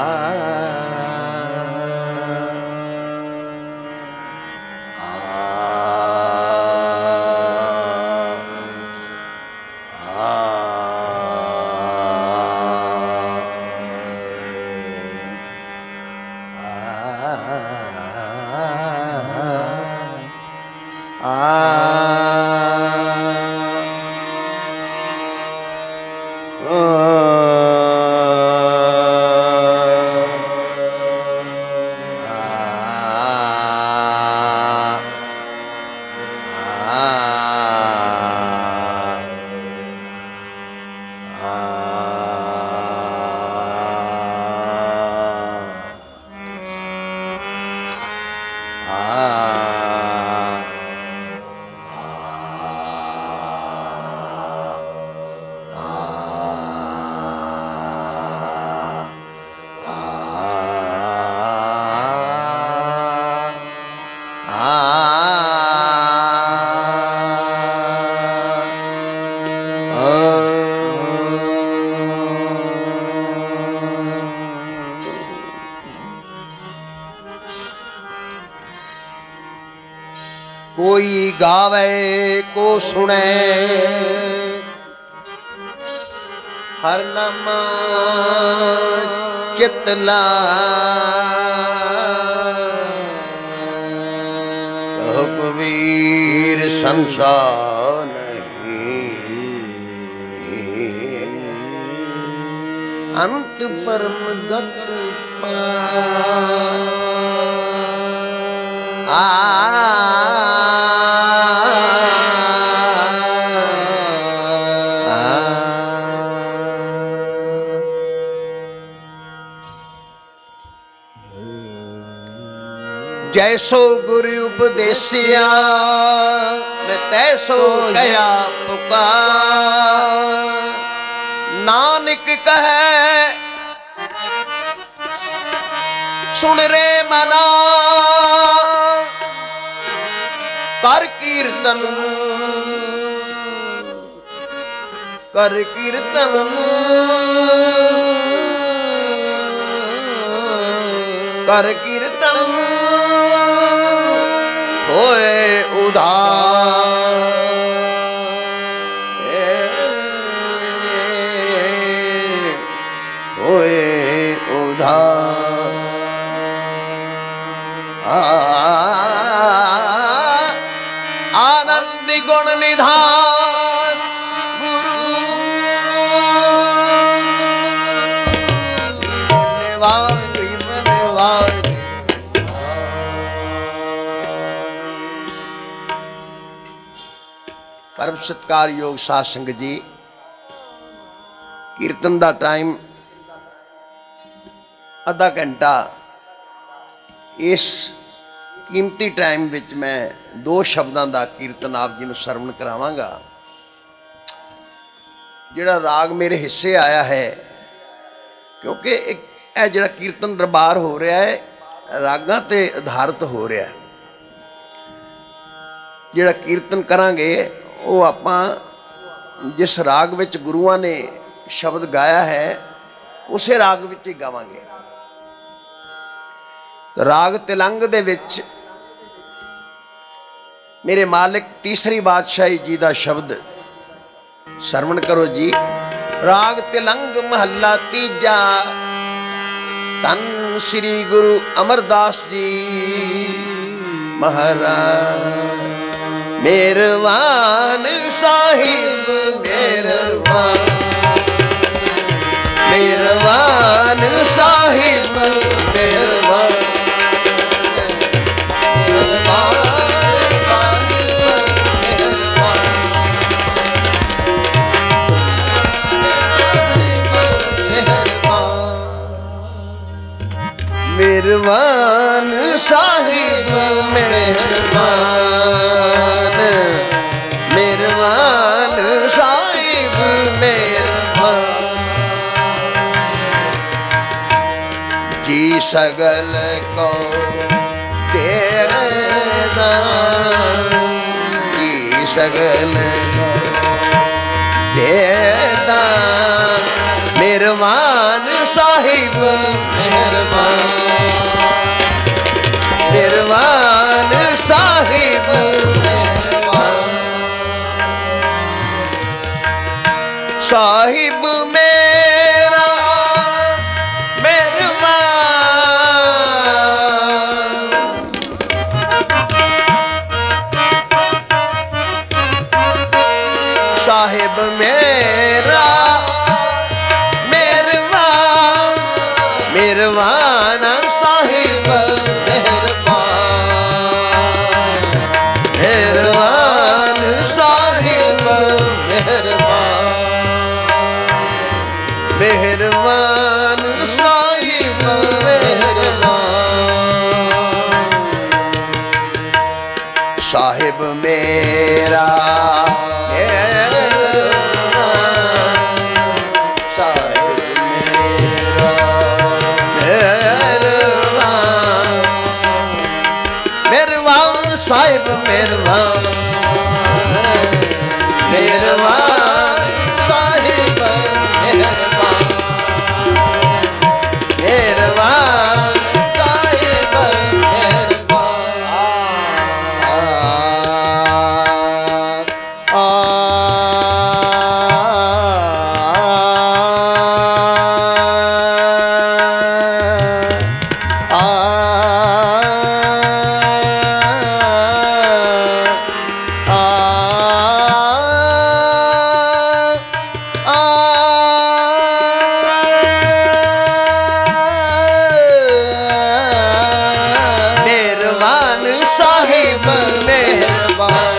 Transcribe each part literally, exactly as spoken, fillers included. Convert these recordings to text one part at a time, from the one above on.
कोई गावे को सुने हर नाम चितला कहो कबीर संसार नहीं अंत परम गत पा जैसो गुरु उपदेसिया मैं तैसो कया पुकार नानक कहे सुन रे मना कर कीर्तन कर कीर्तन कर कीर्तन होए उधार होए उधार आनंद गुण निधान गुरु परम सत्कार योग साध संगत जी कीर्तन का टाइम आधा घंटा इस कीमती टाइम विच मैं दो शब्दों का कीर्तन आप जी को सरवण करावांगा। जिहड़ा राग मेरे हिस्से आया है क्योंकि एक यह जिहड़ा कीर्तन दरबार हो रहा है रागां ते आधारित हो रहा है। जिहड़ा कीर्तन करांगे वो आपां जिस राग विच गुरुआं ने शब्द गाया है उसे राग विच ही गावांगे। राग तिलंग दे विच मेरे मालिक तीसरी बादशाही जी का शब्द सरवण करो जी। राग तिलंग महला तीजा धन श्री गुरु अमरदास जी महाराज मेहरबान साहिब मेहरबान मेहरबान साहिब मेहरबान मेहरबान साहिब मेहरबान मेहरबान साहिब मेहरबान जी सगल को देदा जी सगल को देदा मेहरबान साहिब मेहरबान ਮਿਹਰਬਾਨ ਸਾਹਿਬ ਮਿਹਰਬਾਨ, ਮਿਹਰਬਾਨ ਸਾਹਿਬ ਮਿਹਰਬਾਨ, ਮਿਹਰਬਾਨ ਸਾਹਿਬ ਮਿਹਰਬਾਨ। ਸਾਹਿਬ ਮੇਰਾ ਸਾਹਿਬ ਮਿਹਰਬਾਨ, ਮਿਹਰਬਾਨ ਸਾਹਿਬ ਮਿਹਰਬਾਨ, ਮਿਹਰਬਾਨ ਸਾਹਿਬ ਮਿਹਰਬਾਨ। ਆ ਸਾਹਿਬ ਮਿਹਰਬਾਨ,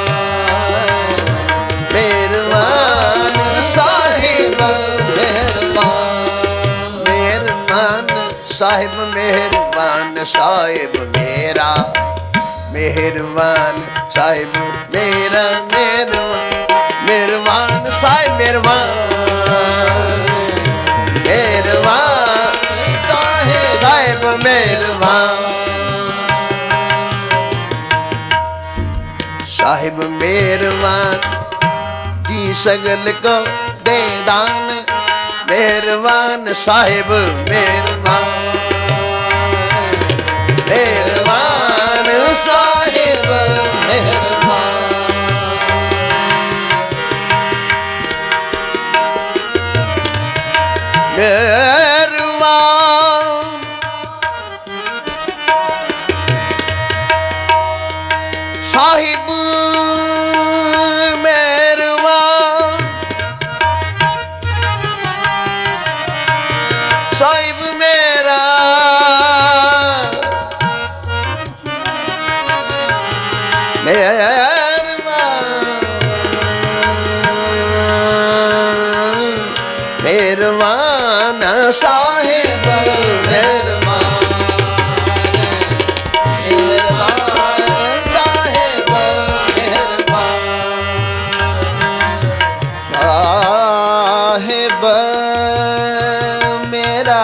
ਮਿਹਰਬਾਨ ਸਾਹਿਬ ਮਿਹਰਬਾਨ, ਮਿਹਰਬਾਨ ਸਾਹਿਬ ਮਿਹਰਬਾਨ ਸਾਹਿਬ ਮੇਰਾ, ਮਿਹਰਬਾਨ ਸਾਹਿਬ ਮੇਰਾ, ਮਿਹਰਬਾਨ, ਮਿਹਰਬਾਨ ਸਾਹਿਬ ਮਿਹਰਬਾਨ, ਮਿਹਰਬਾਨ ਸਾਹਿਬ ਮਿਹਰਬਾਨ। ਸਾਹਿਬ ਮਿਹਰਬਾਨ ਜੀ ਸਗਲ ਕੋ ਦੇ ਦਾਨ, ਮਿਹਰਬਾਨ ਸਾਹਿਬ ਮਿਹਰਬਾਨ, ਮਿਹਰਬਾਨ ਸਾਹਿਬ ਮਿਹਰਬਾਨ। ਮਿਹਰਬਾਨ ਸਾਹਿਬ ਮਿਹਰਬਾਨ, ਸਾਹਿਬ ਮੇਰਾ, ਮਿਹਰਬਾਨ, ਮਿਹਰਬਾਨ ਸਾਹਿਬ ਮਿਹਰਬਾਨ, ਮਿਹਰਬਾਨ ਸਾਹਿਬ ਮਿਹਰਬਾਨ। ਸਾਹਿਬ ਮੇਰਾ,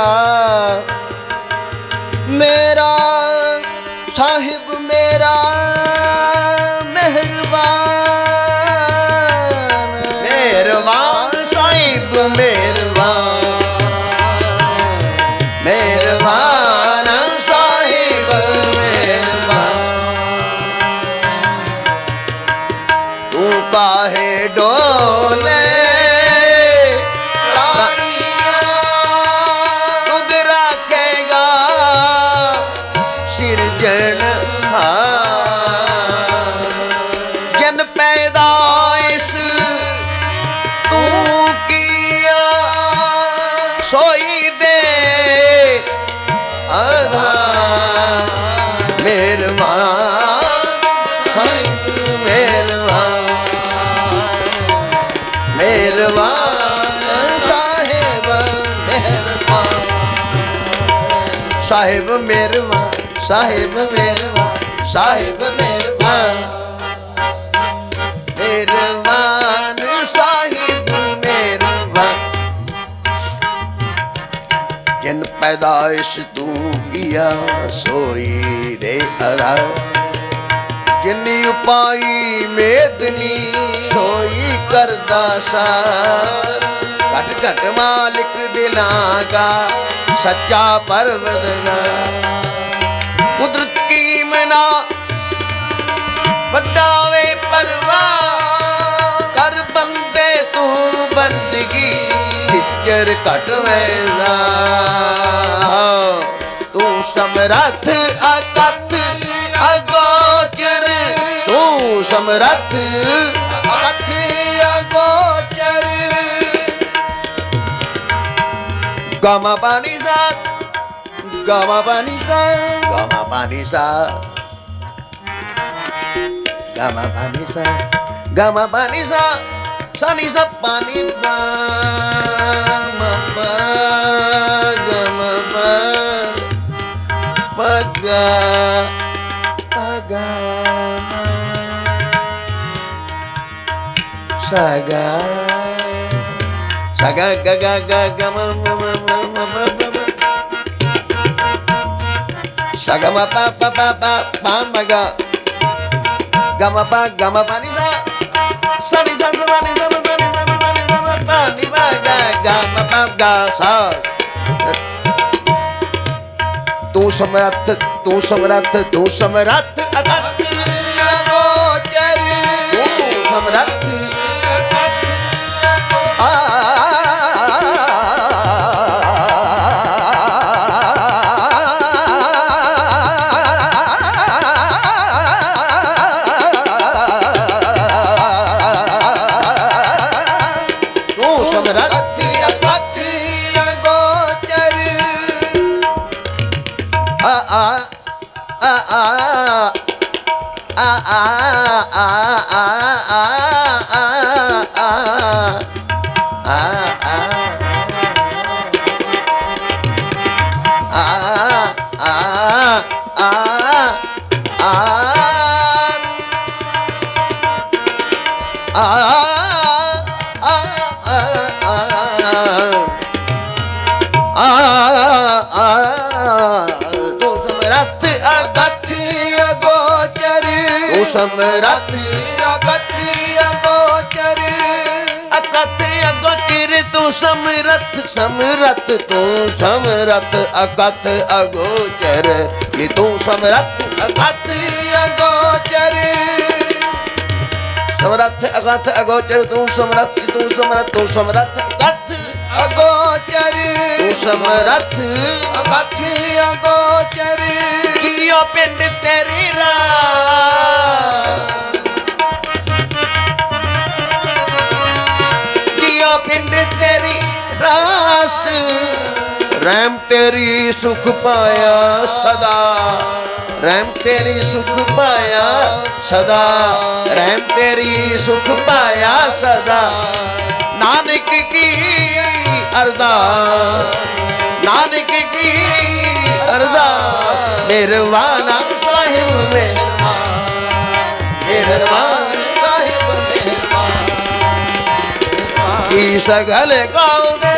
ਮੇਰਾ ਸਾਹਿਬ ਮੇਰਾ ਮਿਹਰਬਾਨ, ਮਿਹਰਬਾਨ ਸਾਹਿਬ ਮਿਹਰਬਾਨ, ਮਿਹਰਬਾਨ ਸਾਹਿਬ ਮਿਹਰਬਾਨ। ਤੂੰ ਕਾਹੇ ਡੋਲੇ ਜਨ ਪੈਦਾਇਸ਼ ਤੂੰ ਕੀਆ ਸੋਈ ਦੇ ਆਧਾਰ, ਮਿਹਰਬਾਨ ਸਾਹਿਬ ਮਿਹਰਬਾਨ, ਮਿਹਰਬਾਨ ਸਾਹਿਬ ਮਿਹਰਬਾਨ, ਸਾਹਿਬ ਮਿਹਰਬਾਨ, ਸਾਹਿਬ ਮਿਹਰਬਾਨ, ਸਾਹਿਬ ਮਿਹਰਬਾਨ, ਮਿਹਰਬਾਨ ਸਾਹਿਬ ਮਿਹਰਬਾਨ। ਜਿਨ ਪੈਦਾਇਸ਼ ਤੂੰ ਕੀਆ ਸੋਈ ਦੇ ਆਧਾਰ, ਜਿਨੀ ਉਪਾਈ ਮੇਦਨੀ ਸੋਈ ਕਰਦਾ ਸਾਰ। ਘਟ ਘਟ ਮਾਲਿਕ ਦਿਲਾਂ ਕਾ ਸੱਚਾ ਪਰਵਰਦਗਾਰ, ਕੁਦਰਤ ਕੀ ਮਨਾ ਵੱਡਾ ਵੇ ਪਰਵਾਹ, ਕਰ ਬੰਦੇ ਤੂੰ ਬੰਦਗੀ ਜਿੱਚਰ ਘਟ ਵੈਸਾ। ਤੂੰ ਸਮਰੱਥ ਅਕਥ ਅਗੋਚਰ, ਤੂੰ ਸਮਰੱਥ ਅਕਥ ਅਗੋਚਰ। ਗਮ ਬਾਣੀ ਸਾਥ ਗਾ ਮਾ ਪਾ ਨੀ ਸਾ ਗਾ ਮਾ ਪਾ ਨੀ ਸਾ ਗਾ ਮਾ ਪਾ ਨੀ ਸਾ ਗਾ ਮਾ ਪਾ ਨੀ ਸਾ ਸਾ ਨੀ ਸਾ ਪਾ ਨੀ ਪਾ ਮਾ ਪਾ ਗਾ ਮਾ ਪਾ ਪਾ ਗਾ ਪਾ ਗਾ ਮਾ ਸਾ ਗਾ sa ga ga ga ga ga ma ma ma ma ma ma ma ma sa ga ma pa pa pa pa pa ma ga ga ma pa ga ma pa ni sa sa ni sa sa ni sa sa ni sa ni sa ni sa pa ni ma ga ga ma pa ga sa ਤੂੰ ਸਮਰੱਥ ਤੂੰ ਸਮਰੱਥ ਤੂੰ ਸਮਰੱਥ ਅਕਤ ਅਗੋਚਰ ਤੂੰ ਸਮਰੱਥ ਸਮਰੱਥ ਅਕਥ ਅਗੋਚਰ ਆ ਆ ਆ ਆ ਆ ਆ ਆ ਆ ਸਮਰੱਥ ਅਕਥ ਅਗੋਚਰ ਅਕਥ ਅਗੋਚਰ ਤੂੰ ਸਮਰੱਥ ਸਮਰੱਥ ਤੂੰ ਸਮਰੱਥ ਅਕਥ ਅਗੋਚਰ ਇਹ ਤੂੰ ਸਮਰੱਥ ਅਕਥ ਅਗੋਚਰ ਸਮਰੱਥ ਅਕਥ ਅਗੋਚਰ ਤੂੰ ਸਮਰੱਥ ਤੂੰ ਸਮਰੱਥ ਤੂੰ ਸਮਰੱਥ ਅਕਥ ਅਗੋਚਰ ਤੂੰ ਸਮਰੱਥ ਅਕਥ ਅਗੋਚਰ ਜੀਓ ਪਿੰਡ ਤੇਰੀ ਰਾਸ ਜੀਓ ਪਿੰਡ ਤੇਰੀ ਰਾਸ ਰਹਿਮ ਤੇਰੀ ਸੁਖ ਪਾਇਆ ਸਦਾ ਰਹਿਮ ਤੇਰੀ ਸੁਖ ਪਾਇਆ ਸਦਾ ਰਹਿਮ ਤੇਰੀ ਸੁਖ ਪਾਇਆ ਸਦਾ ਨਾਨਕ ਕੀ ਅਰਦਾਸ ਨਾਨਕ ਕੀ ਅਰਦਾਸ ਮਿਹਰਬਾਨਾ ਸਾਹਿਬ ਮਿਹਰਬਾਨ ਮਿਹਰਬਾਨ ਸਾਹਿਬ ਮਿਹਰਬਾਨ ਕੀ ਸਗਲ ਗਾਉ ਦੇ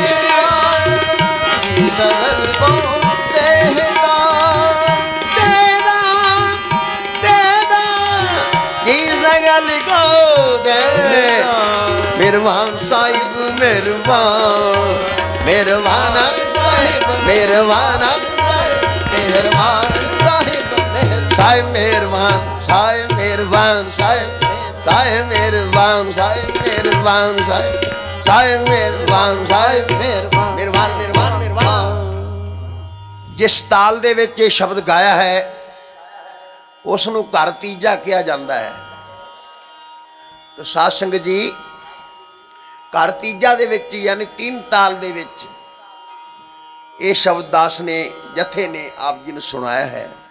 ਕੀ ਸਗਲ ਗਾਉ ਦੇਦਾ ਦੇਦਾ ਦੇਦਾ ਕੀ ਸਗਲ ਗਾਉ ਦੇ ਮਿਹਰਬਾਨ ਸਾਹਿਬ ਮਿਹਰਬਾਨ ਮਿਹਰਬਾਨਾ ਸਾਹਿਬ ਮਿਹਰਬਾਨਾ ਮਿਹਰਬਾਨ ਸਾਹਿਬ ਸਾਹਿਬ ਮਿਹਰਬਾਨ ਸਾਹਿਬ ਮਿਹਰਬਾਨ ਸਾਹਿਬ ਸਾਹਿਬ ਮਿਹਰਬਾਨ ਸਾਹਿਬ ਮਿਹਰਬਾਨ ਸਾਹਿਬ ਸਾਹਿਬ ਮਿਹਰਬਾਨ ਸਾਹਿਬ ਮਿਹਰਬਾਨ ਮਿਹਰਬਾਨ ਮਿਹਰਬਾਨ ਮਿਹਰਬਾਨ ਜਿਸ ਤਾਲ ਦੇ ਵਿੱਚ ਇਹ ਸ਼ਬਦ ਗਾਇਆ ਹੈ ਉਸ ਨੂੰ ਘਰ ਤੀਜਾ ਕਿਹਾ ਜਾਂਦਾ ਹੈ। ਤੇ ਸਾਧ ਸੰਗਤ ਜੀ ਘਰ ਤੀਜਾ ਦੇ ਵਿੱਚ ਯਾਨੀ ਤਿੰਨ ਤਾਲ ਦੇ ਵਿੱਚ ਇਹ ਸ਼ਬਦ ਦਾਸ ਨੇ ਜਥੇ ਨੇ ਆਪ ਜੀ ਨੂੰ ਸੁਣਾਇਆ ਹੈ।